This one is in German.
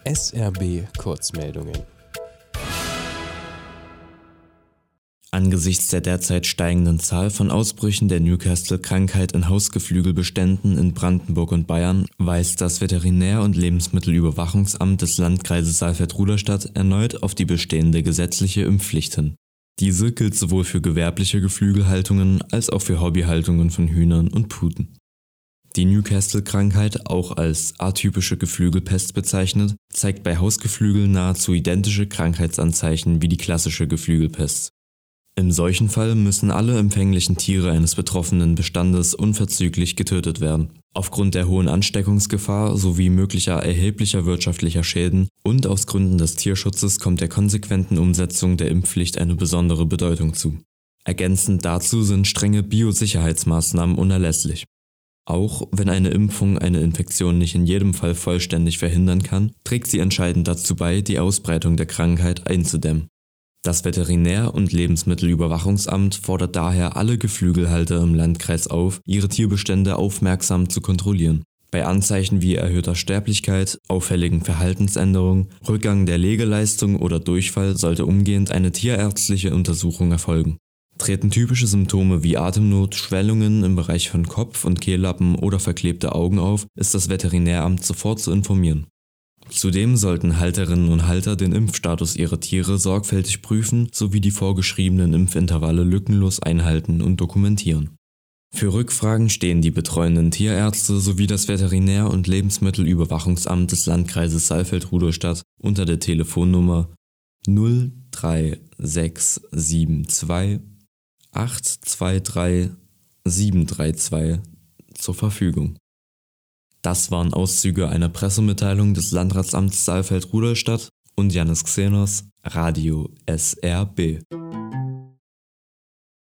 SRB Kurzmeldungen. Angesichts der derzeit steigenden Zahl von Ausbrüchen der Newcastle-Krankheit in Hausgeflügelbeständen in Brandenburg und Bayern weist das Veterinär- und Lebensmittelüberwachungsamt des Landkreises Saalfeld-Rudolstadt erneut auf die bestehende gesetzliche Impfpflicht hin. Diese gilt sowohl für gewerbliche Geflügelhaltungen als auch für Hobbyhaltungen von Hühnern und Puten. Die Newcastle-Krankheit, auch als atypische Geflügelpest bezeichnet, zeigt bei Hausgeflügeln nahezu identische Krankheitsanzeichen wie die klassische Geflügelpest. Im solchen Fall müssen alle empfänglichen Tiere eines betroffenen Bestandes unverzüglich getötet werden. Aufgrund der hohen Ansteckungsgefahr sowie möglicher erheblicher wirtschaftlicher Schäden und aus Gründen des Tierschutzes kommt der konsequenten Umsetzung der Impfpflicht eine besondere Bedeutung zu. Ergänzend dazu sind strenge Biosicherheitsmaßnahmen unerlässlich. Auch wenn eine Impfung eine Infektion nicht in jedem Fall vollständig verhindern kann, trägt sie entscheidend dazu bei, die Ausbreitung der Krankheit einzudämmen. Das Veterinär- und Lebensmittelüberwachungsamt fordert daher alle Geflügelhalter im Landkreis auf, ihre Tierbestände aufmerksam zu kontrollieren. Bei Anzeichen wie erhöhter Sterblichkeit, auffälligen Verhaltensänderungen, Rückgang der Legeleistung oder Durchfall sollte umgehend eine tierärztliche Untersuchung erfolgen. Treten typische Symptome wie Atemnot, Schwellungen im Bereich von Kopf- und Kehllappen oder verklebte Augen auf, ist das Veterinäramt sofort zu informieren. Zudem sollten Halterinnen und Halter den Impfstatus ihrer Tiere sorgfältig prüfen sowie die vorgeschriebenen Impfintervalle lückenlos einhalten und dokumentieren. Für Rückfragen stehen die betreuenden Tierärzte sowie das Veterinär- und Lebensmittelüberwachungsamt des Landkreises Saalfeld-Rudolstadt unter der Telefonnummer 03672 823 732 zur Verfügung. Das waren Auszüge einer Pressemitteilung des Landratsamts Saalfeld-Rudolstadt und Yannis Xenos, Radio SRB.